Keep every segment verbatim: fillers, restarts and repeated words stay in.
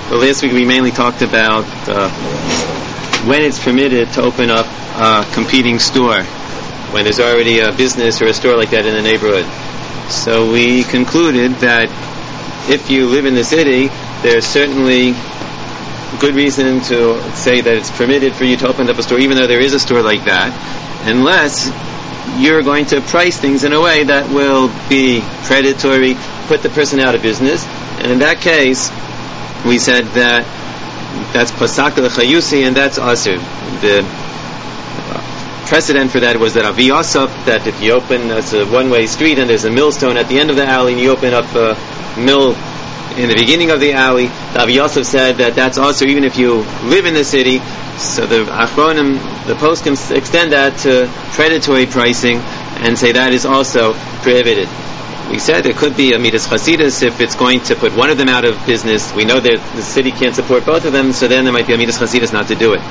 Well, last week we mainly talked about uh, when it's permitted to open up a competing store, when there's already a business or a store like that in the neighborhood. So we concluded that if you live in the city, there's certainly good reason to say that it's permitted for you to open up a store, even though there is a store like that, unless you're going to price things in a way that will be predatory, put the person out of business. And in that case, we said that that's pasak l'chayusi, and that's asur. The precedent for that was that Avi Yosef, that if you open, it's a one-way street and there's a millstone at the end of the alley, and you open up a mill in the beginning of the alley, Avi Yosef said that that's also even if you live in the city. So the Achronim, the poskim extend that to predatory pricing and say that is also prohibited. We said it could be a midas chasidus if it's going to put one of them out of business. We know that the city can't support both of them, so then there might be a midas chasidus not to do it.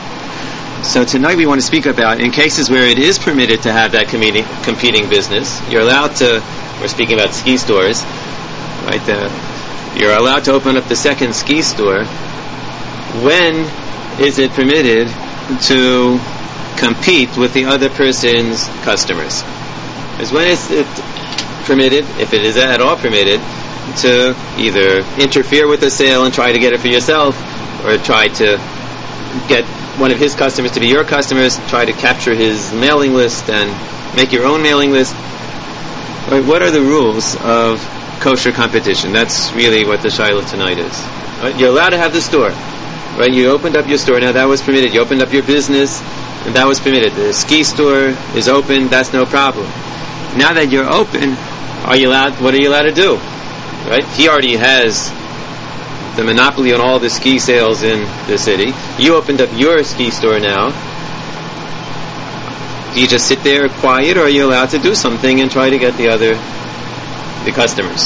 So tonight we want to speak about in cases where it is permitted to have that competing, competing business. You're allowed to, we're speaking about ski stores, right? The, you're allowed to open up the second ski store. When is it permitted to compete with the other person's customers? Because when is it permitted, if it is at all permitted, to either interfere with the sale and try to get it for yourself, or try to get one of his customers to be your customers, try to capture his mailing list and make your own mailing list? Right, what are the rules of kosher competition? That's really what the Shiloh tonight is. Right, you're allowed to have the store. Right, you opened up your store, now that was permitted. You opened up your business, and that was permitted. The ski store is open, that's no problem. Now that you're open, are you allowed, what are you allowed to do? Right? He already has the monopoly on all the ski sales in the city. You opened up your ski store now. Do you just sit there quiet, or are you allowed to do something and try to get the other, the customers?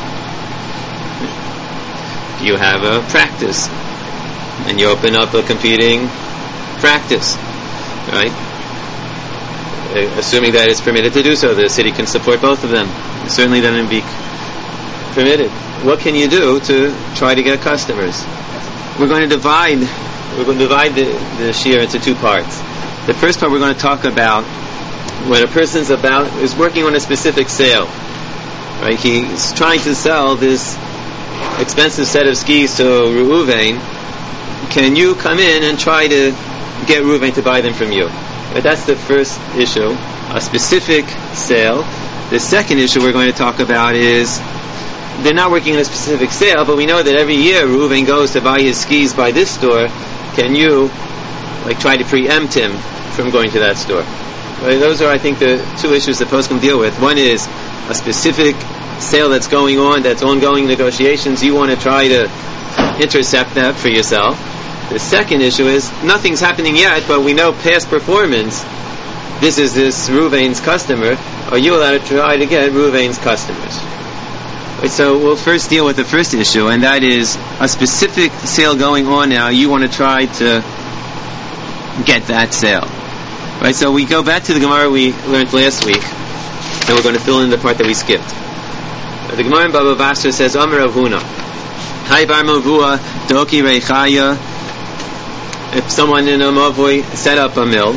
Do you have a practice? And you open up a competing practice, right? Assuming that it's permitted to do so, the city can support both of them. Certainly then it would be permitted. What can you do to try to get customers? We're going to divide we're going to divide the, the shir into two parts. The first part we're going to talk about when a person's about is working on a specific sale. Right? He's trying to sell this expensive set of skis to Reuven. Can you come in and try to get Reuven to buy them from you? But that's the first issue, a specific sale. The second issue we're going to talk about is they're not working on a specific sale, but we know that every year Reuven goes to buy his skis by this store. Can you like try to preempt him from going to that store? Right, those are, I think, the two issues that poskim deal with. One is a specific sale that's going on, that's ongoing negotiations. You want to try to intercept that for yourself. The second issue is nothing's happening yet, but we know past performance. This is this Reuven's customer. Are you allowed to try to get Reuven's customers? Right, so we'll first deal with the first issue, and that is a specific sale going on now. You want to try to get that sale. Right, so we go back to the Gemara we learned last week, and we're going to fill in the part that we skipped. The Gemara in Baba Basra says, Amar Rav Huna, Hai bar mavua doki reichaya. If someone in a mavoi set up a mill,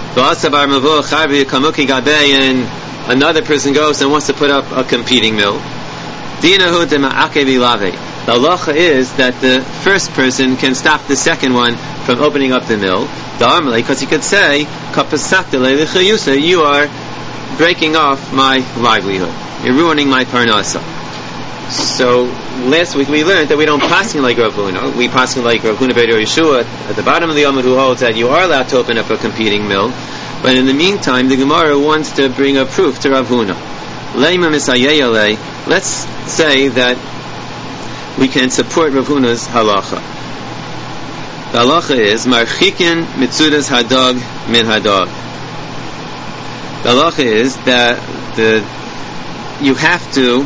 and another person goes and wants to put up a competing mill, the halacha is that the first person can stop the second one from opening up the mill, because he could say, you are breaking off my livelihood, you're ruining my parnasa. So last week we learned that we don't paskin like Rav Huna. We paskin like Rav Huna Beit Yeshua at the bottom of the Amud, who holds that you are allowed to open up a competing mill. But in the meantime, the Gemara wants to bring a proof to Rav Huna. Let's say that we can support Rav Huna's halacha. The halacha is marchikin mitzudas hadog min hadog. The halacha is that the you have to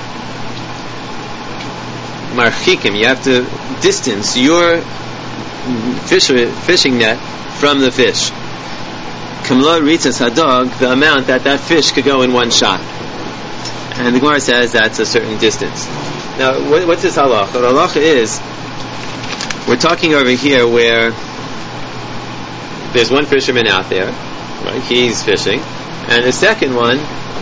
marchikim, you have to distance your fish, fishing net from the fish. Kamla ritzas hadog, the amount that that fish could go in one shot. And the Gemara says that's a certain distance. Now, what, what's this halacha? The halacha is we're talking over here where there's one fisherman out there, right? He's fishing, and the second one,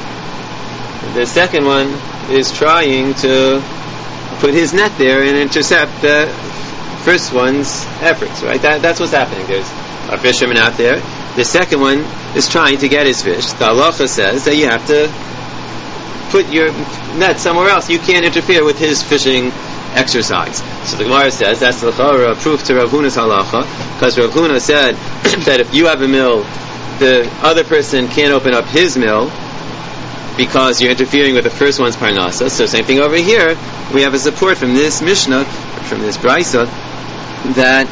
the second one is trying to put his net there and intercept the first one's efforts, right? That, that's what's happening. There's a fisherman out there. The second one is trying to get his fish. The halacha says that you have to put your net somewhere else. You can't interfere with his fishing exercise. So the Gemara says that's the Chara proof to Rav Huna's halacha, because Rav Huna said that if you have a mill, the other person can't open up his mill because you're interfering with the first one's parnasa. So same thing over here. We have a support from this Mishnah, from this Brisa, that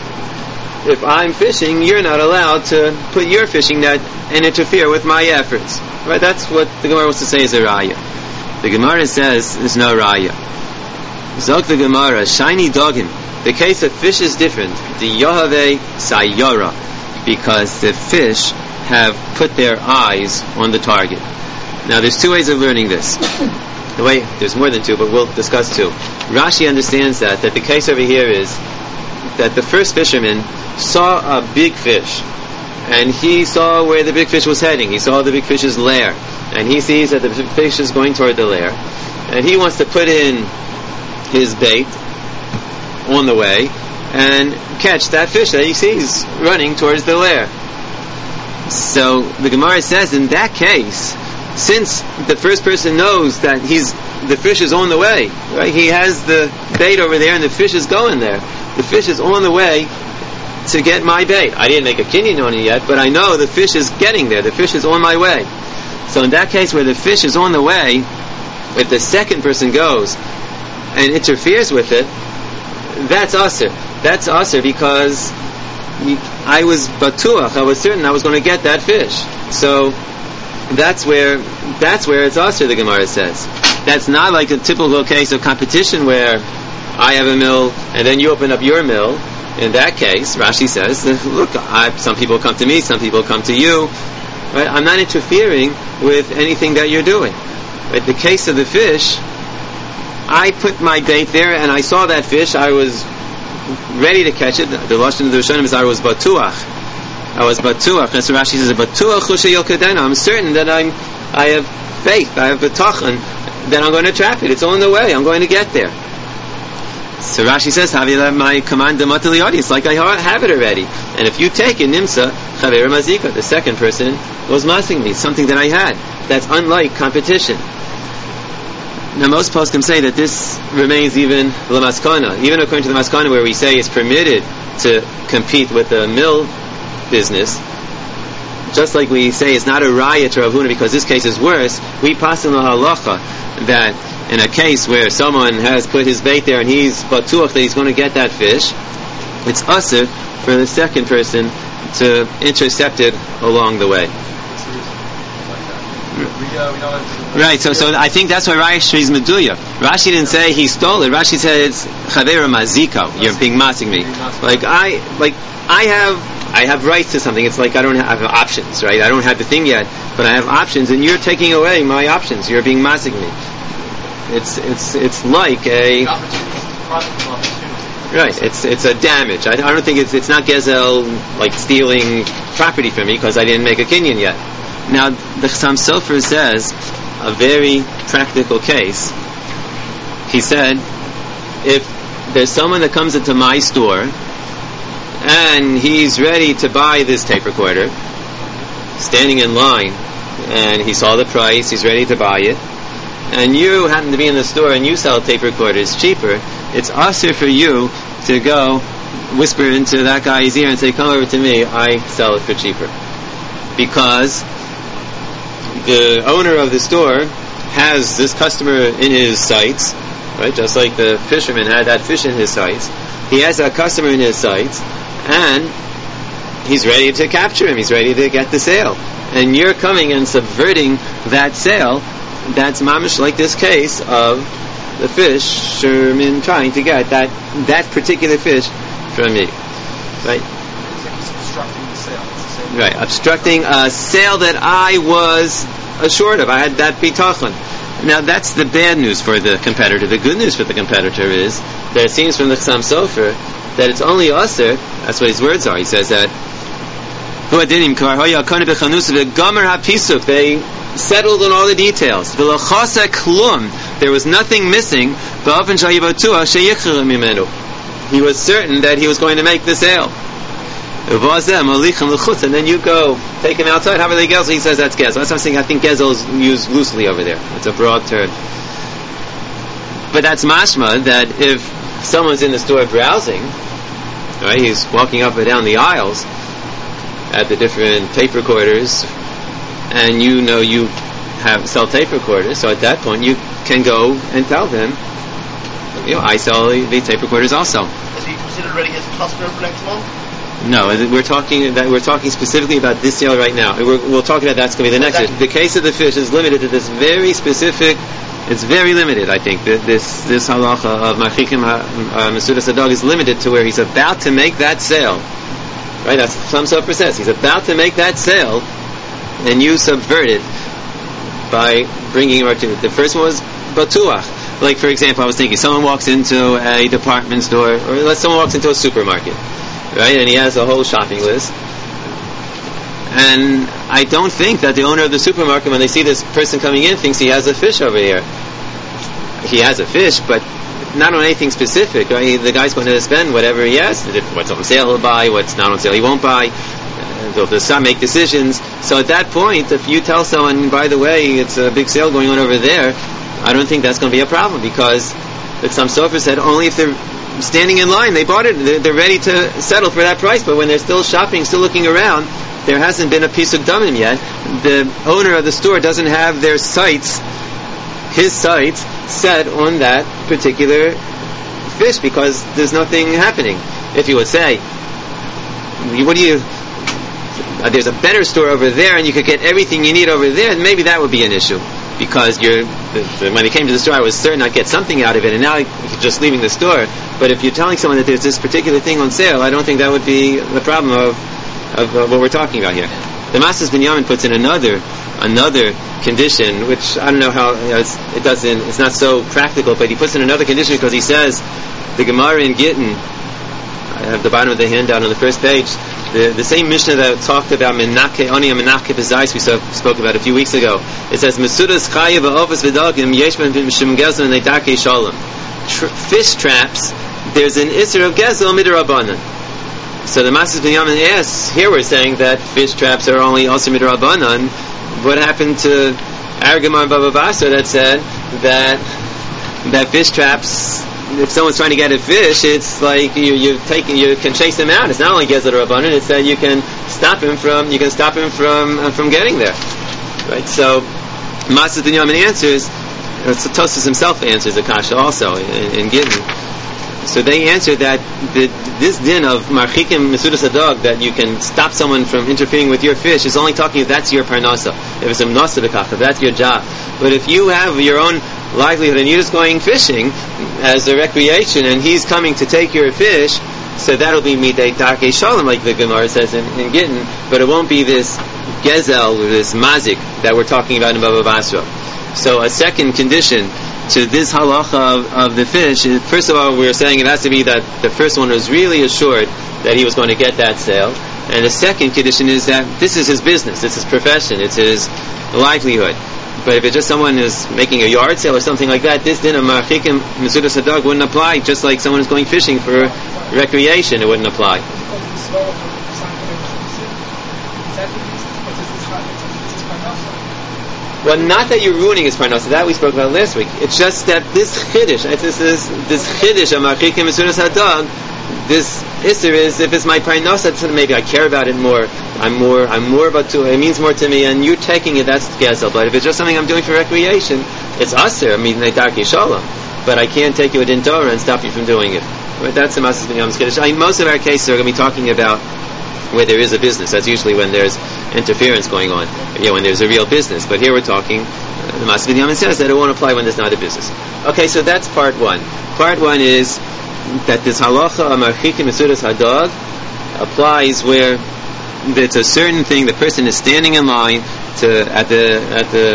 if I'm fishing, you're not allowed to put your fishing net and interfere with my efforts. Right? That's what the Gemara wants to say is a raya. The Gemara says there's no raya. Zog the Gemara, shiny dogim. The case of fish is different. The Yohave Sayara, because the fish have put their eyes on the target. Now there's two ways of learning this. The way, there's more than two, but we'll discuss two. Rashi understands that, that the case over here is that the first fisherman saw a big fish, and he saw where the big fish was heading. He saw the big fish's lair, and he sees that the fish is going toward the lair, and he wants to put in his bait on the way and catch that fish that he sees running towards the lair. So the Gemara says in that case, since the first person knows that he's the fish is on the way, right? He has the bait over there and the fish is going there. The fish is on the way to get my bait. I didn't make a kinyan on it yet, but I know the fish is getting there. The fish is on my way. So in that case where the fish is on the way, if the second person goes and interferes with it, that's asur. That's asur because I was batuach, I was certain I was going to get that fish. So that's where that's where it's asur, the Gemara says. That's not like a typical case of competition where I have a mill and then you open up your mill. In that case, Rashi says, look, I, some people come to me, some people come to you. Right? I'm not interfering with anything that you're doing. But the case of the fish, I put my bait there and I saw that fish. I was ready to catch it. The lashon of the Rishonim is I was batuach. I was batuach. That's what Rashi says. Batuach chusha yokadena. I'm certain that I'm. I have faith. I have betachan that I'm going to trap it. It's on the way. I'm going to get there. So Rashi says, "Havila my command dematali." It's like I have it already. And if you take it, nimsa chaver mazika. The second person was massing me something that I had. That's unlike competition. Now most poskim say that this remains even l'maskana, even according to the maskana where we say it's permitted to compete with the mill business. Just like we say it's not a raya to Rav Huna because this case is worse, we pass in the halacha that in a case where someone has put his bait there and he's batuach that he's going to get that fish, it's asur for the second person to intercept it along the way. Right, so so I think that's why Rashi is meduya. Rashi didn't say he stole it. Rashi said it's chavera maziko. You're being massing me. Like I, like I have, I have rights to something. It's like I don't have, I have options, right? I don't have the thing yet, but I have options, and you're taking away my options. You're being massing me. It's it's it's like a right. It's it's a damage. I, I don't think it's it's not gezel like stealing property from me because I didn't make a kinyan yet. Now, the Chassam Sofer says a very practical case. He said, if there's someone that comes into my store and he's ready to buy this tape recorder, standing in line, and he saw the price, he's ready to buy it, and you happen to be in the store and you sell tape recorders cheaper, it's asur for you to go whisper into that guy's ear and say, come over to me, I sell it for cheaper. Because the owner of the store has this customer in his sights, right? Just like the fisherman had that fish in his sights. He has that customer in his sights, and he's ready to capture him. He's ready to get the sale. And you're coming and subverting that sale. That's mamish like this case of the fisherman trying to get that that particular fish from me, right? Right, obstructing a sale that I was assured of. I had that bitachon. Now that's the bad news for the competitor. The good news for the competitor is that it seems from the Chassam Sofer that it's only aser. That's what his words are. He says that they settled on all the details. There was nothing missing. He was certain that he was going to make the sale. And then you go take him outside. How are they gezel? He says that's gezel. That's what I'm saying. I think gezel is used loosely over there. It's a broad term. But that's mashma that if someone's in the store browsing, right, he's walking up and down the aisles at the different tape recorders, and you know you have sell tape recorders, so at that point you can go and tell them, you know, I sell the, the tape recorders also. Is he considered already his customer for next month? No, we're talking that we're talking specifically about this sale right now. We're, we'll talk about that's going to be the next. Exactly. The case of the fish is limited to this very specific. It's very limited, I think. This this halacha of machikim mesudas hadag is limited to where he's about to make that sale. Right, that's some sofer says. He's about to make that sale, and you subvert it by bringing him to it. The first one was batuach. Like, for example, I was thinking, someone walks into a department store, or let's someone walks into a supermarket, right, and he has a whole shopping list. And I don't think that the owner of the supermarket, when they see this person coming in, thinks he has a fish over here. He has a fish, but not on anything specific. Right? The guy's going to spend whatever he has. What's on sale he'll buy, what's not on sale he won't buy. They'll decide, make decisions. So at that point, if you tell someone, by the way, it's a big sale going on over there, I don't think that's going to be a problem, because like some sofer said, only if they're standing in line, they bought it, they're, they're ready to settle for that price, but when they're still shopping, still looking around, there hasn't been a piece of damim yet. The owner of the store doesn't have their sights, his sights, set on that particular fish, because there's nothing happening. If you would say, what do you, uh, there's a better store over there and you could get everything you need over there, maybe that would be an issue. Because you're, the, the, when he came to the store, I was certain I'd get something out of it, and now he's just leaving the store. But if you're telling someone that there's this particular thing on sale, I don't think that would be the problem of of uh, what we're talking about here. The Masas Binyamin puts in another another condition, which I don't know how, you know, it's, it doesn't, it's not so practical, but he puts in another condition because he says the Gemara in Gittin, I have the bottom of the handout on the first page, the, the same Mishnah that talked about Menake Oni and Menake Bezais we so, spoke about a few weeks ago. It says Mesudas Chayev V'Ofas V'Dagim Yeshman V'Mishim Gezel and Neitake Shalom. Fish traps, there's an Isser of Gezel Midrabanan. So the Masas Binyamin asks, here we're saying that fish traps are only also midrabanan. What happened to Argamar Baba Basra that said that that fish traps, if someone's trying to get a fish, it's like you you take you can chase him out. It's not only Gezel Rabbanan, it's that you can stop him from you can stop him from uh, from getting there. Right? So Masas Binyamin answers, uh, Tosfos himself answers the kasha also in, in Gittin. So they answer that the, this din of marchikim mesudas hadag, that you can stop someone from interfering with your fish, is only talking if that's your parnasa. If it's a mnasa b'kach, if that's your job. But if you have your own livelihood and you're just going fishing as a recreation, and he's coming to take your fish, so that'll be midei take shalom, like the Gemara says in, in Gittin. But it won't be this gezel, this mazik that we're talking about in Baba Basra. So a second condition to this halacha of, of the fish is, first of all, we were saying it has to be that the first one was really assured that he was going to get that sale, and the second condition is that this is his business, it's his profession, it's his livelihood. But if it's just someone who's making a yard sale or something like that, this din of marchikim mesudas hadag wouldn't apply. Just like someone who's going fishing for recreation, it wouldn't apply. Well, not that you're ruining his parnasa. That we spoke about last week. It's just that this chiddush, this is this chiddush of marchikim mesudas hadag. This isser is, if it's my parnasa, maybe I care about it more. I'm more, I'm more about to. It means more to me, and you're taking it. That's gezel. But if it's just something I'm doing for recreation, it's aser. I mean, neitake shalom. But I can't take you a din Torah and stop you from doing it. Right? That's the Masas Binyamin's chiddush. I mean, most of our cases are going to be talking about where there is a business. That's usually when there's interference going on, you know, when there's a real business. But here we're talking, uh, the Masas Binyamin says that it won't apply when there's not a business. Okay, so that's part one. Part one is that this halacha of marchikim mesudas hadag applies where it's a certain thing. The person is standing in line to at the at the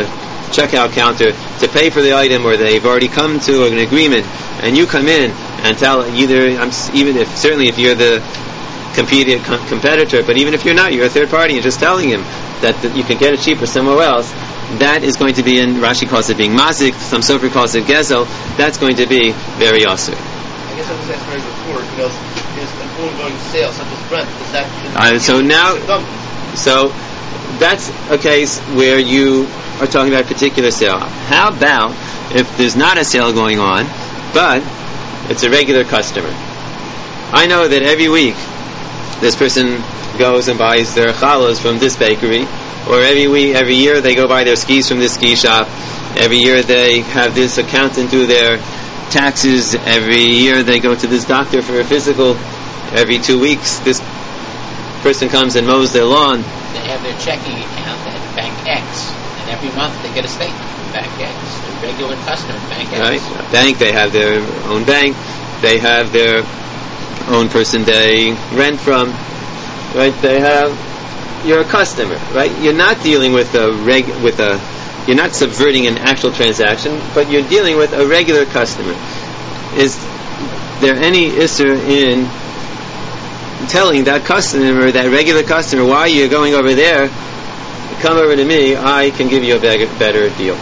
checkout counter to pay for the item, or they've already come to an agreement, and you come in and tell either, I'm, even if certainly if you're the competi- com- competitor, but even if you're not, you're a third party, and just telling him that, that you can get it cheaper somewhere else, that is going to be, in Rashi calls it being mazik, some Sofer calls it gezel, that's going to be very asur. I guess I was asking before, because is an ongoing sale such as rent, is that... Uh, so now, so that's a case where you are talking about a particular sale. How about if there's not a sale going on, but it's a regular customer? I know that every week this person goes and buys their challahs from this bakery, or every week, every year they go buy their skis from this ski shop. Every year they have this accountant do their taxes. Every year they go to this doctor for a physical. Every two weeks this person comes and mows their lawn. They have their checking account at Bank X, and every month they get a statement from Bank X. They're regular customer Bank X. Right, bank. They have their own bank. They have their own person they rent from. Right, they have. You're a customer, right? You're not dealing with a reg with a. You're not subverting an actual transaction, but you're dealing with a regular customer. Is there any issur in telling that customer, that regular customer, why you're going over there? Come over to me. I can give you a better, better deal.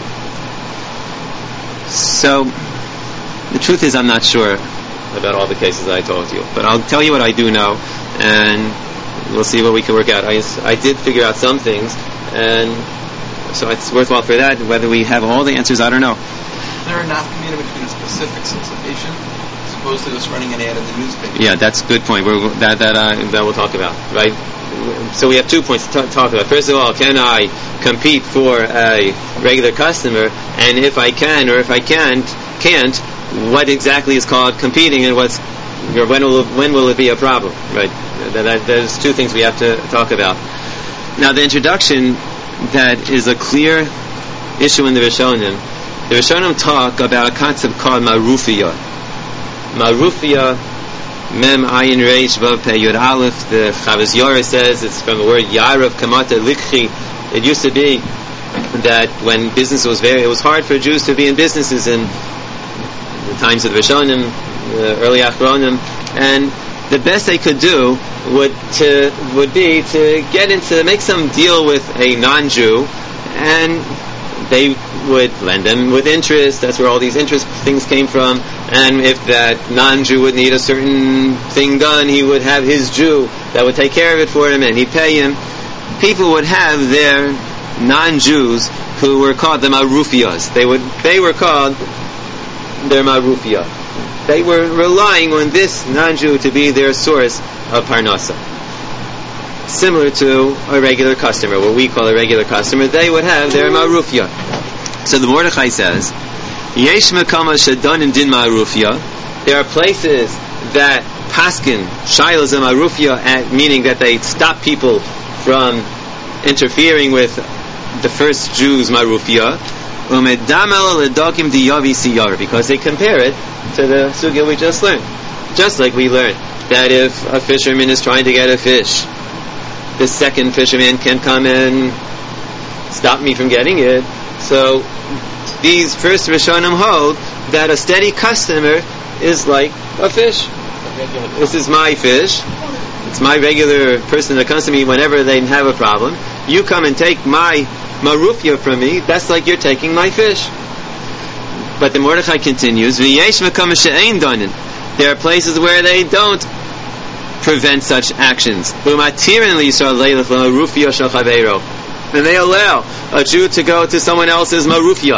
So, the truth is, I'm not sure about all the cases that I told you, but I'll tell you what I do know, and we'll see what we can work out. I, I did figure out some things, and so it's worthwhile for that. Whether we have all the answers, I don't know. Is there a nafkamina between a specific solicitation as opposed to just running an ad in the newspaper? Yeah, that's a good point. We're, that that uh, that we'll talk about, right? So we have two points to t- talk about. First of all, can I compete for a regular customer? And if I can, or if I can't, can't, what exactly is called competing, and what's or when will when will it be a problem? Right? That, that, there's two things we have to talk about. Now, the introduction that is a clear issue in the Rishonim. The Rishonim talk about a concept called marufiyah. Marufiyah, mem ayin reish vav pei yud aleph. The Chavos Yair says it's from the word yarav kamata likchi. It used to be that when business was very, it was hard for Jews to be in businesses in the times of the Rishonim, the early Achronim, and the best they could do would to would be to get into make some deal with a non-Jew, and they would lend them with interest. That's where all these interest things came from. And if that non-Jew would need a certain thing done, he would have his Jew that would take care of it for him, and he'd pay him. People would have their non-Jews who were called the marufiyas. They would they were called their marufiyah. They were relying on this non-Jew to be their source of parnasa. Similar to a regular customer, what we call a regular customer, they would have their marufiyah. So the Mordechai says, Yesh mekama shedanim din marufiyah. There are places that paskin shaylas marufiyah, at meaning that they stop people from interfering with the first Jews marufiyah. Because they compare it to the sugya we just learned. Just like we learned that if a fisherman is trying to get a fish, the second fisherman can come and stop me from getting it. So these first Rishonim hold that a steady customer is like a fish. This is my fish. It's my regular person that comes to me whenever they have a problem. You come and take my marufiyah from me, that's like you're taking my fish. But the Mordechai continues, V'yesh mekam she'ein danin. There are places where they don't prevent such actions. U'matirin li'yisrael leilach l'marufiyah shel chaveiro. And they allow a Jew to go to someone else's marufiyah,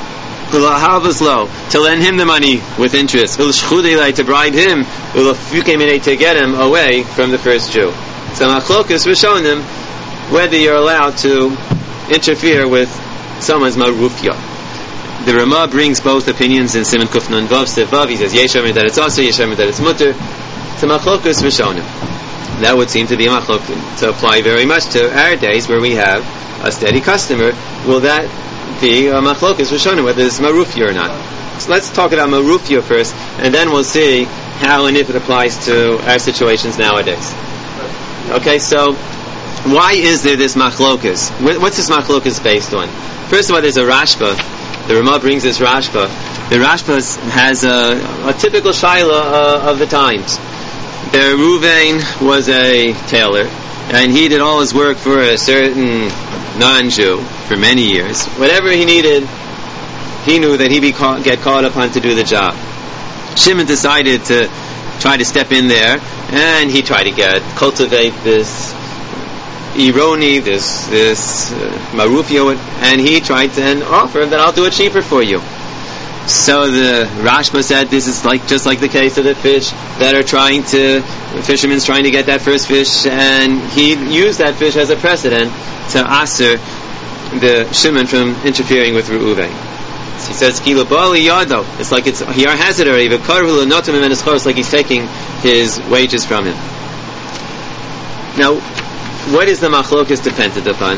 to lend him the money with interest, to bribe him, to get him away from the first Jew. So machlokas rishonim, whether you're allowed to interfere with someone's marufiyah. The Rama brings both opinions in Siman Kuf Nun Vav Sif Vav. He says Yeshamer that it's also Yeshamer that it's mutter. To machlokas rishonim. That would seem to be a machlok to apply very much to our days where we have a steady customer. Will that be a machlokas rishonim, whether it's marufiyah or not? So let's talk about marufiyah first, and then we'll see how and if it applies to our situations nowadays. Okay, so why is there this machlokas? What's this machlokas based on? First of all, there's a Rashba. The Ramah brings this Rashba. The Rashba has a, a typical shaila uh, of the times. The Ruvain was a tailor, and he did all his work for a certain non-Jew for many years. Whatever he needed, he knew that he'd be caught, get called upon to do the job. Shimon decided to try to step in there, and he tried to get cultivate this ironi, this this uh, marufio, and he tried to and offer that I'll do it cheaper for you. So the Rashba said this is like just like the case of the fish that are trying to, the fisherman's trying to get that first fish, and he used that fish as a precedent to aser the Shimon from interfering with Reuven. So he says, "Kilo bali yado." It's like it's he has it already. It's like he's taking his wages from him. Now, what is the machlokas dependent upon?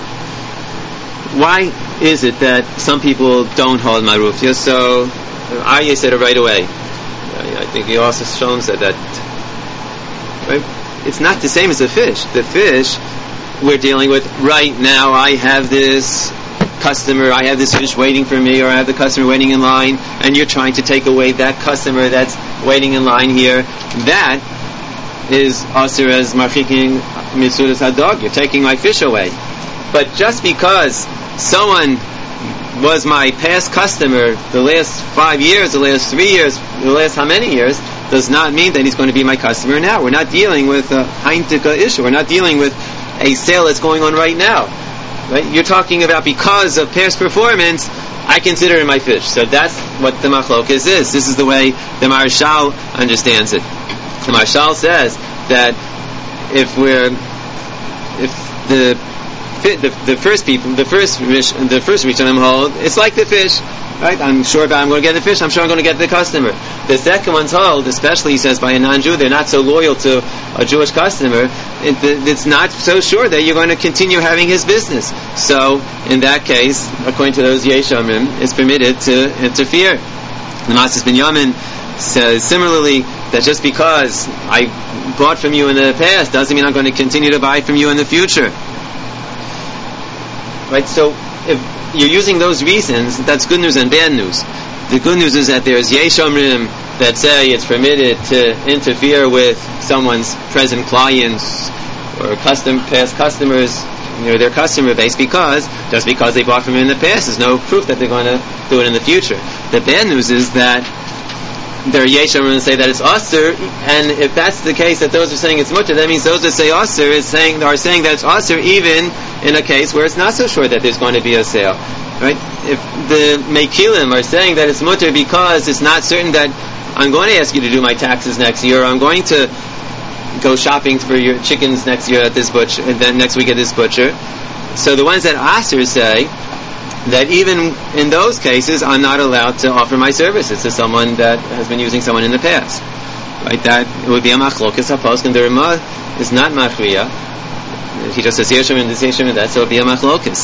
Why is it that some people don't hold marufia? So Aryeh said it right away. I think he also Shalom said that. Right? It's not the same as the fish. The fish we're dealing with right now. I have this customer, I have this fish waiting for me, or I have the customer waiting in line, and you're trying to take away that customer that's waiting in line here. That is asur as marchiking mitzudas hadog. You're taking my fish away. But just because someone was my past customer the last five years, the last three years, the last how many years, does not mean that he's going to be my customer now. We're not dealing with a heintika issue. We're not dealing with a sale that's going on right now. Right? You're talking about because of past performance, I consider it my fish. So that's what the machlokas is. This is the way the Marshal understands it. The Marshal says that if we're, if the The, the first people, the first the first Rishonim hold, it's like the fish, right? I'm sure if I'm going to get the fish, I'm sure I'm going to get the customer. The second one's hold, especially he says by a non-Jew, they're not so loyal to a Jewish customer. It, it's not so sure that you're going to continue having his business. So in that case, according to those Yeshamim, it's permitted to interfere. The Masis Ben Yamin says similarly that just because I bought from you in the past doesn't mean I'm going to continue to buy from you in the future. Right, so if you're using those reasons, that's good news and bad news. The good news is that there's Yeshomrim that say it's permitted to interfere with someone's present clients or custom past customers, you know, their customer base, because just because they bought from him in the past, there's no proof that they're going to do it in the future. The bad news is that there are Yeshomrim that say that it's Asur, and if that's the case, that those are saying it's mutter, that means those that say Asur is saying are saying that it's Asur even in a case where it's not so sure that there's going to be a sale. Right? If the Mekilim are saying that it's mutter because it's not certain that I'm going to ask you to do my taxes next year, or I'm going to go shopping for your chickens next year at this butcher, and then next week at this butcher. So the ones that Asur say that even in those cases I'm not allowed to offer my services to someone that has been using someone in the past. Right? That it would be a machlokas haposkim, and the Ramah is not machriya. He just says Yeshim and this Yeshim and that, so it would be a machlokas.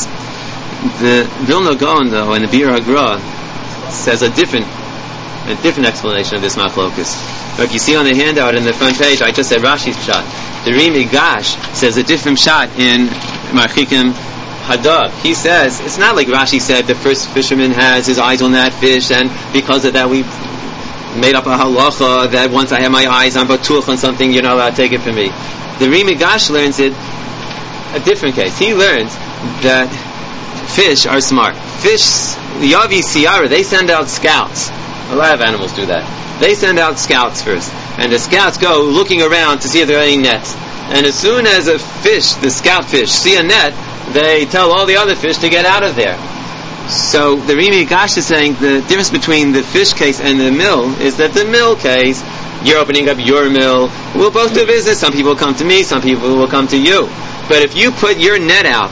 The Vilna Gaon though in the Bir Hagra says a different a different explanation of this machlokas. Like you see on the handout in the front page, I just said Rashi's shot. The Rimi Gash says a different shot in Marchikim Hadab. He says, it's not like Rashi said the first fisherman has his eyes on that fish, and because of that we made up a halacha that once I have my eyes on batuch on something, you're not allowed to take it from me. The Rimi Gash learns it a different case. He learns that fish are smart. Fish, Yavi Siyara, they send out scouts. A lot of animals do that. They send out scouts first, and the scouts go looking around to see if there are any nets. And as soon as a fish, the scout fish, see a net, they tell all the other fish to get out of there. So the Rimi Gash is saying the difference between the fish case and the mill is that the mill case, you're opening up your mill, we'll both do business. Some people come to me, some people will come to you. But if you put your net out,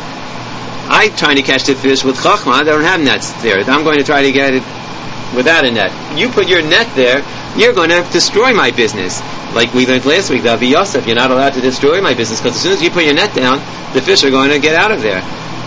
I'm trying to catch the fish with chachma, I don't have nets there. I'm going to try to get it without a net. You put your net there, you're going to destroy my business. Like we learned last week, that'll be Yosef. You're not allowed to destroy my business because as soon as you put your net down, the fish are going to get out of there.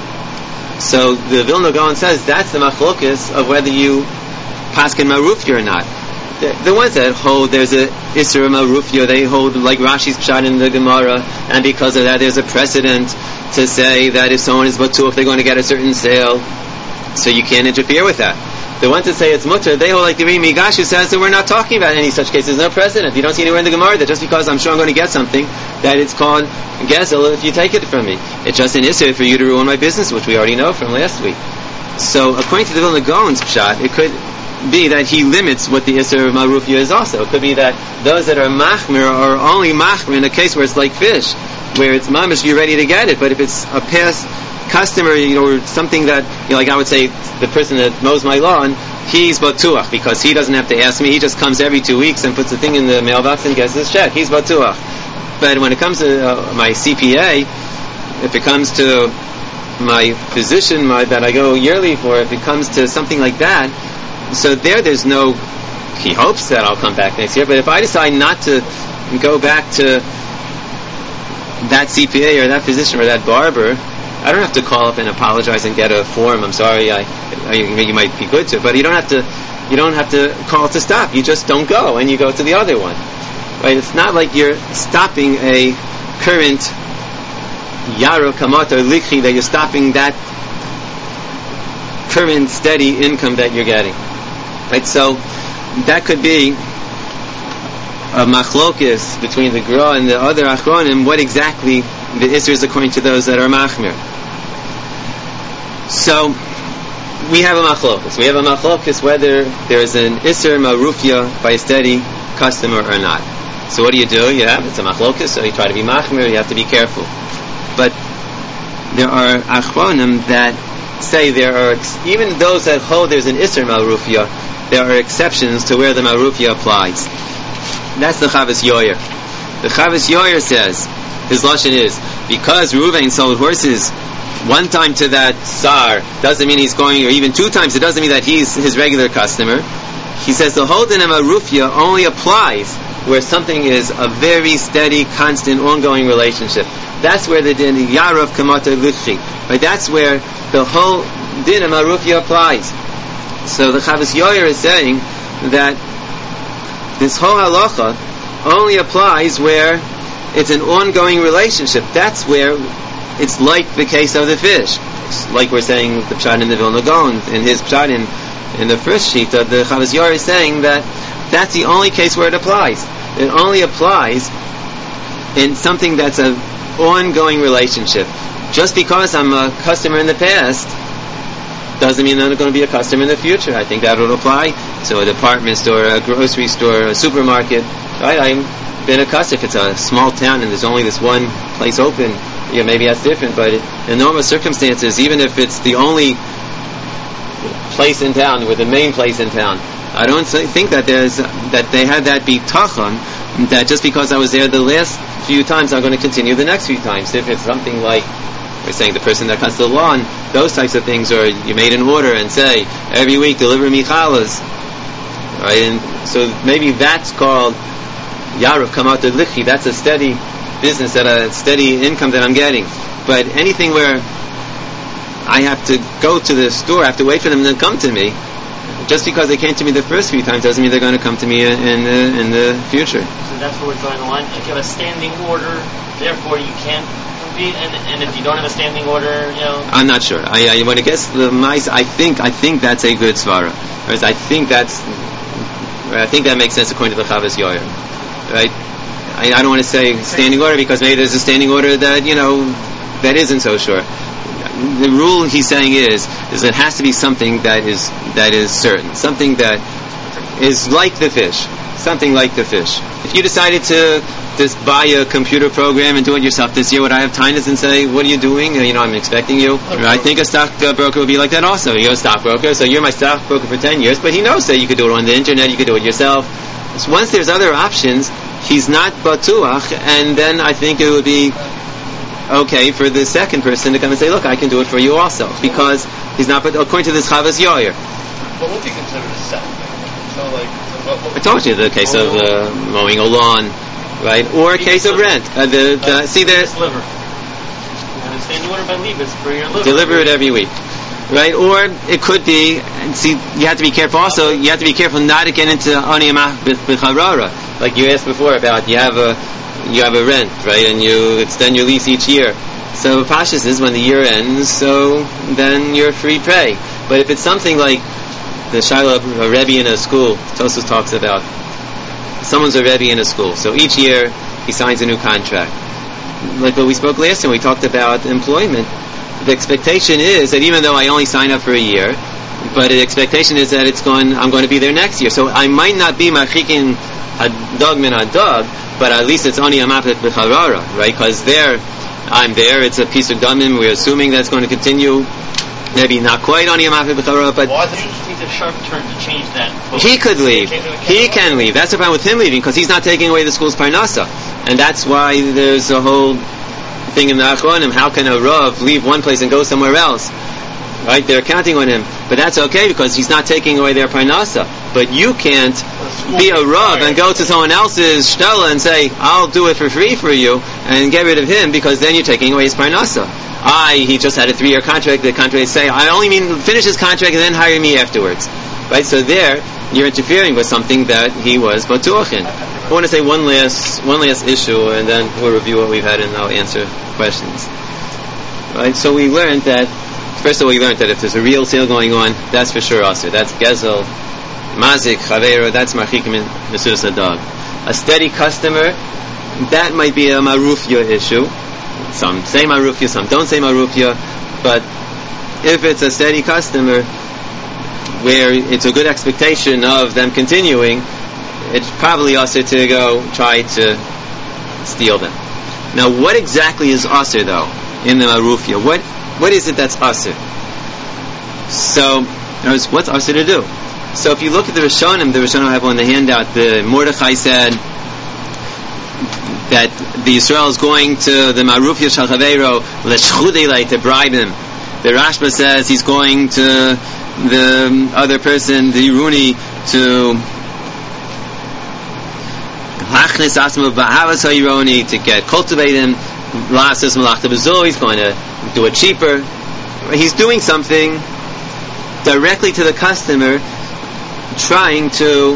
So the Vilna Gaon says that's the machlokas of whether you paskin marufti or not. The, the ones that hold there's a Isra Marufia, they hold like Rashi's Pshat in the Gemara, and because of that there's a precedent to say that if someone is Batuach, they're going to get a certain sale, so you can't interfere with that. The ones that say it's mutter, they hold like the Rimi Gash, who says that we're not talking about any such cases. There's no precedent. You don't see anywhere in the Gemara that just because I'm sure I'm going to get something, that it's called Gezel if you take it from me. It's just an Isra for you to ruin my business, which we already know from last week. So according to the Vilna Gaon's Pshat, it could be that he limits what the Isra of Marufia is also. It could be that those that are Machmir are only Machmir in a case where it's like fish, where it's mamish, you're ready to get it. But if it's a past customer, you know, or something that, you know, like I would say, the person that mows my lawn, he's batuach because he doesn't have to ask me. He just comes every two weeks and puts the thing in the mailbox and gets his check. He's batuach. But when it comes to uh, my C P A, if it comes to my physician my, that I go yearly for, if it comes to something like that, so there, there's no. He hopes that I'll come back next year. But if I decide not to go back to that C P A or that physician or that barber, I don't have to call up and apologize and get a form. I'm sorry, I, I you might be good to, but you don't have to. You don't have to call to stop. You just don't go, and you go to the other one. Right? It's not like you're stopping a current yaro kamat or likhi, that you're stopping that current steady income that you're getting. Right? So that could be a machlokis between the Gra and the other achronim. What exactly the Isra is according to those that are machmir. So we have a machlokis. We have a machlokis whether there is an Isra marufia by a steady customer or not. So what do you do? You have it's a machlokis, so you try to be machmir. You have to be careful. But there are achronim that say there are ex- even those that hold there's an Isra marufia. There are exceptions to where the marufia applies. That's the Chavas Yoyer. The Chavas Yoyer says, his lashon is, because Reuven sold horses one time to that Tsar, doesn't mean he's going, or even two times, it doesn't mean that he's his regular customer. He says the whole din of Marufia only applies where something is a very steady, constant, ongoing relationship. That's where the din Yarav Kamata Lichi. Right? That's where the whole din of Marufia applies. So the Chavas Yoyer is saying that this whole halacha only applies where it's an ongoing relationship. That's where it's like the case of the fish. It's like we're saying the Pshat in the Vilna Gaon, in his Pshat in, in the first sheet of the Chavas Yoyer is saying that that's the only case where it applies. It only applies in something that's an ongoing relationship. Just because I'm a customer in the past doesn't mean I'm going to be a customer in the future. I think that would apply to a department store, a grocery store, a supermarket. Right? I've been a customer. If it's a small town and there's only this one place open, yeah, maybe that's different. But in normal circumstances, even if it's the only place in town, or the main place in town, I don't think that there's that they had that bitachon that just because I was there the last few times, I'm going to continue the next few times. If it's something like we're saying the person that cuts the lawn, those types of things, or you made an order and say every week deliver me challahs, right? And so maybe that's called Yarav Kamat Lichi. That's a steady business, that a steady income that I'm getting. But anything where I have to go to the store, I have to wait for them to come to me, just because they came to me the first few times doesn't mean they're going to come to me in, in the in the future. So that's where we're drawing the line. If you have a standing order, therefore you can't compete, and, and if you don't have a standing order, you know. I'm not sure. I, I when it gets to the mice, I think I think that's a good svara. Whereas I think that's I think that makes sense according to the Chavas Yoyer. Right? I, I don't want to say standing order because maybe there's a standing order that, you know, that isn't so sure. The rule he's saying is is it has to be something that is that is certain, something that is like the fish, something like the fish. If you decided to just buy a computer program and do it yourself this year, would I have tinus and say, "What are you doing?" You know, I'm expecting you. Okay. I think a stockbroker would be like that also. You're a stockbroker, so you're my stockbroker for ten years, but he knows that you could do it on the internet, you could do it yourself. So once there's other options, he's not batuach, and then I think it would be okay for the second person to come and say, look, I can do it for you also, because he's not, but according to this Chavas Yoyer. But what do you consider a set? So like, what, what, I told you the case of uh, mowing a lawn, right? Or a case of rent. Uh, the, the, see there. Liver. You understand? You order by leave, it's for your liver. Deliver it every week. right? Or it could be, and see, you have to be careful also, you have to be careful not to get into Aniyamah B'charara. Like you asked before about, you have a, you have a rent, right? And you extend your lease each year. So Pashas is when the year ends, so then you're free prey. But if it's something like the Shiloh of a Rebbe in a school, Tosfos talks about, someone's a Rebbe in a school, so each year he signs a new contract. Like what we spoke last time, we talked about employment. The expectation is that even though I only sign up for a year, but the expectation is that it's going, I'm going to be there next year. So I might not be machikin a dog min a dog, but at least it's only a mapet b'charara, right? Because there, I'm there, it's a piece of gummin, we're assuming that's going to continue, maybe not quite on Yom HaPeh, but why does he take a sharp turn to change that? He could leave. He can leave. That's the problem with him leaving, because he's not taking away the school's parnasa. And that's why there's a whole thing in the Achronim, how can a Rav leave one place and go somewhere else? Right? They're counting on him. But that's okay, because he's not taking away their parnasa. But you can't be a Rav and go to someone else's shtela and say, I'll do it for free for you, and get rid of him, because then you're taking away his parnasa. I, he just had a three-year contract, the contract say, I only mean finish his contract and then hire me afterwards. Right? So there, you're interfering with something that he was batuach in. I want to say one last, one last issue, and then we'll review what we've had and I'll answer questions. Right? So we learned that, first of all, we learned that if there's a real sale going on, that's for sure also. That's gezel, mazik, chavero, that's marchikim in mesudas adag. A steady customer, that might be a marufya issue. Some say marufya, some don't say marufya, but if it's a steady customer where it's a good expectation of them continuing, it's probably also to go try to steal them. Now, what exactly is asr though in the marufya? What what is it that's asr? So, what's asr to do? So, if you look at the Rishonim, the Rishonim have on the handout. The Mordechai said that the Yisrael is going to the Marufya Shal Chaveiro l'shchudei to bribe him. The Rashba says he's going to the other person, the Iruni, to hachnis asma b'havas ha'ironi, to get cultivate him. Lasas malachta b'zul, he's going to do it cheaper. He's doing something directly to the customer, trying to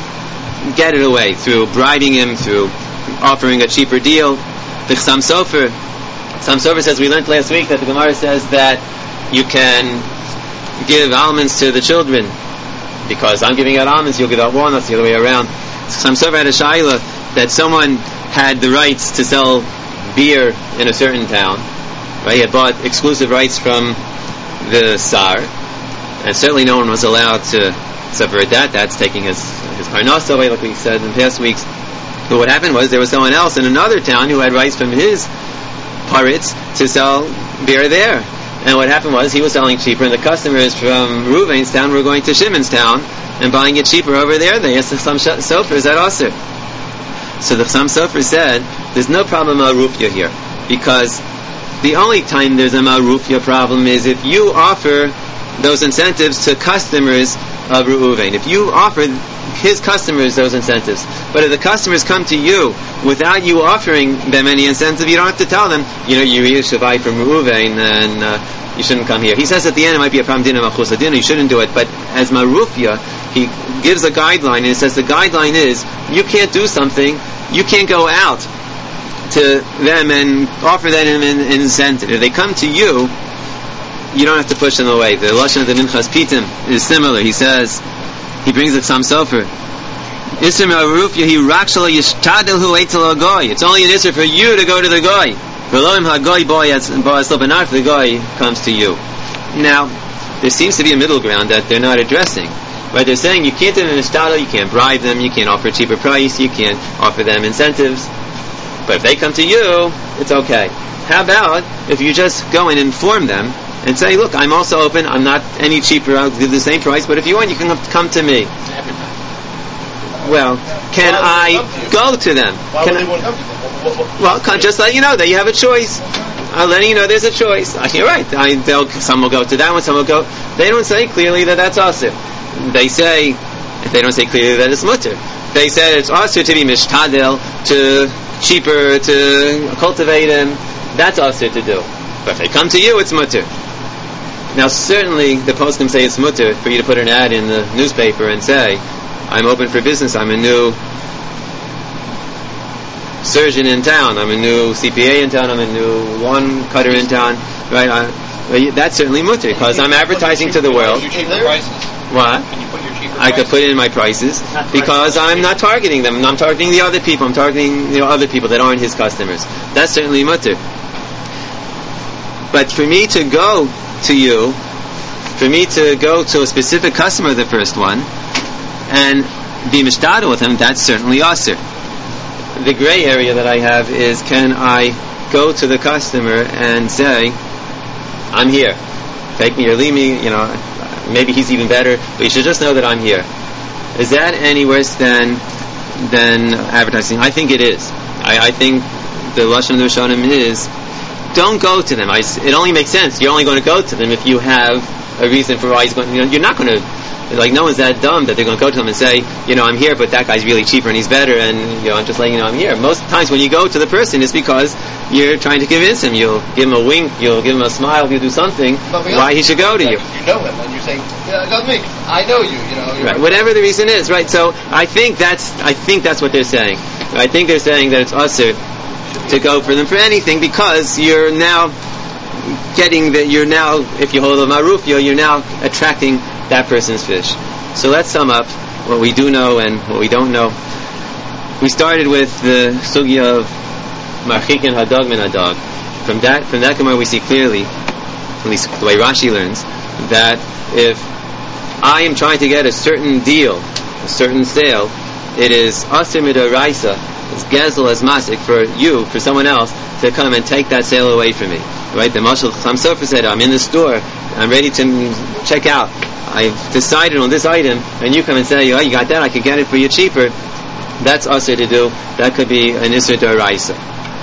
get it away through bribing him, through offering a cheaper deal. The Chassam Sofer, Chassam Sofer says, we learned last week that the Gemara says that you can give almonds to the children, because I'm giving out almonds, you'll give out walnuts, the other way around. Chassam Sofer had a shaila that someone had the rights to sell beer in a certain town, right? He had bought exclusive rights from the Tsar, and certainly no one was allowed to subvert that. That's taking his his parnasa away, like we said in past weeks. But what happened was there was someone else in another town who had rights from his paritz to sell beer there. And what happened was he was selling cheaper, and the customers from Ruvain's town were going to Shimon's town and buying it cheaper over there. They asked the Chassam Sofer, is that asr? So the Chassam Sofer said, there's no problem marufya here, because the only time there's a marufya problem is if you offer those incentives to customers of Reuven. If you offer his customers those incentives, but if the customers come to you without you offering them any incentive, you don't have to tell them, you know, you should buy from Reuven and uh, you shouldn't come here. He says at the end it might be a problem dinah machus adina, you shouldn't do it, but as marufya, he gives a guideline, and he says the guideline is you can't do something, you can't go out to them and offer them an incentive. If they come to you, you don't have to push them away. The Lashon of the Minchas Pitim is similar. He says, he brings the Chassam Sofer, Isser me'arufya hi rak shelo yishtadel hu eitzel hagoy. It's only an Isser for you to go to the Goy. V'loim hagoy bo'as lo, but not if the Goy comes to you. Now, there seems to be a middle ground that they're not addressing. Right? They're saying you can't do an ishtadel, you can't bribe them, you can't offer a cheaper price, you can't offer them incentives. But if they come to you, it's okay. How about if you just go and inform them and say, look, I'm also open, I'm not any cheaper, I'll give the same price, but if you want, you can come to me. Well, can I go to them? Why can would I, they want to come to them? well, can, just let you know that you have a choice. I'll let you know there's a choice. Uh, you're right. I, they'll, some will go to that one, some will go. They don't say clearly that that's asr. They say, if they don't say clearly that it's mutter. They said it's asr to be mishtadel, to cheaper, to cultivate him. That's asr to do. But if they come to you, it's mutter. Now, certainly, the poskim say it's mutter for you to put an ad in the newspaper and say, I'm open for business, I'm a new surgeon in town, I'm a new C P A in town, I'm a new lawn cutter in town, right? I, well, that's certainly mutter, because I'm advertising to the world. Your cheaper prices. What? Can you put your cheaper I could prices? put in my prices because I'm not targeting them. I'm targeting the other people. I'm targeting, you know, other people that aren't his customers. That's certainly mutter. But for me to go to you, for me to go to a specific customer, the first one, and be mishtadel with him, that's certainly asur. The gray area that I have is, can I go to the customer and say, I'm here. Take me or leave me, you know, maybe he's even better, but you should just know that I'm here. Is that any worse than than advertising? I think it is. I, I think the Lashon of the Rishonim is, don't go to them. I, it only makes sense. You're only going to go to them if you have a reason for why he's going. You know, you're not going to, like, no one's that dumb that they're going to go to them and say, you know, I'm here, but that guy's really cheaper and he's better, and, you know, I'm just letting you know I'm here. Most times when you go to the person, it's because you're trying to convince him. You'll give him a wink, you'll give him a smile, you'll do something why he should go to you. You know him, and you're saying, yeah, not me. I know you. You know. Right. Whatever the reason is, right? So I think that's I think that's what they're saying. I think they're saying that it's asur to go for them for anything, because you're now getting that you're now, if you hold a marufia, you're now attracting that person's fish. So let's sum up what we do know and what we don't know. We started with the sugya of marchikin hadog min hadog. From that, from that Gemara we see clearly, at least the way Rashi learns, that if I am trying to get a certain deal, a certain sale, it is asur midoraisa, it's gezel as masik for you, for someone else, to come and take that sale away from me. Right? The Mashal Chacham Sofer said, I'm in the store, I'm ready to check out, I've decided on this item, and you come and say, oh, you got that, I could get it for you cheaper. That's asur to do. That could be an isur d'oraisa.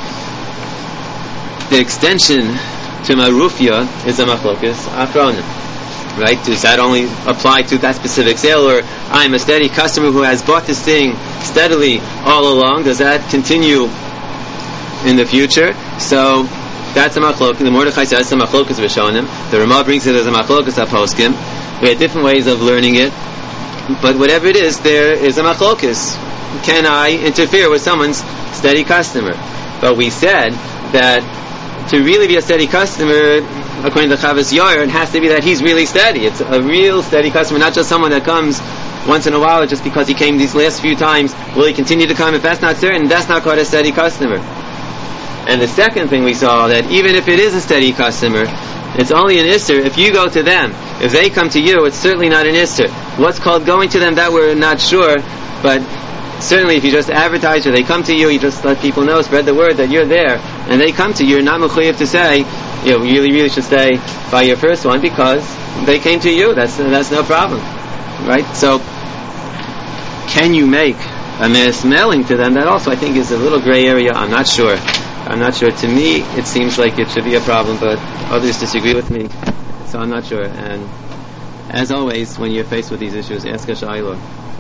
The extension to marufia is a machlokas achronim. Right? Does that only apply to that specific sale, or I'm a steady customer who has bought this thing steadily all along? Does that continue in the future? So that's a machlokas. The Mordechai says it's a machlokas v'shonim. The Ramah brings it as a machlokas aposkim. We have different ways of learning it, but whatever it is, there is a machlokas. Can I interfere with someone's steady customer? But we said that to really be a steady customer, according to Chavas Yair, it has to be that he's really steady. It's a real steady customer, not just someone that comes once in a while just because he came these last few times. Will he continue to come? If that's not certain, that's not called a steady customer. And the second thing we saw, that even if it is a steady customer, it's only an isser if you go to them. If they come to you, it's certainly not an isser. What's called going to them, that we're not sure, but certainly if you just advertise or they come to you, you just let people know, spread the word that you're there, and they come to you, you're not mechuyev to say, you know, you really, really should stay by your first one because they came to you. That's that's no problem, right? So, can you make a mass mailing to them? That also, I think, is a little gray area. I'm not sure. I'm not sure. To me, it seems like it should be a problem, but others disagree with me, so I'm not sure. And as always, when you're faced with these issues, ask a shayla.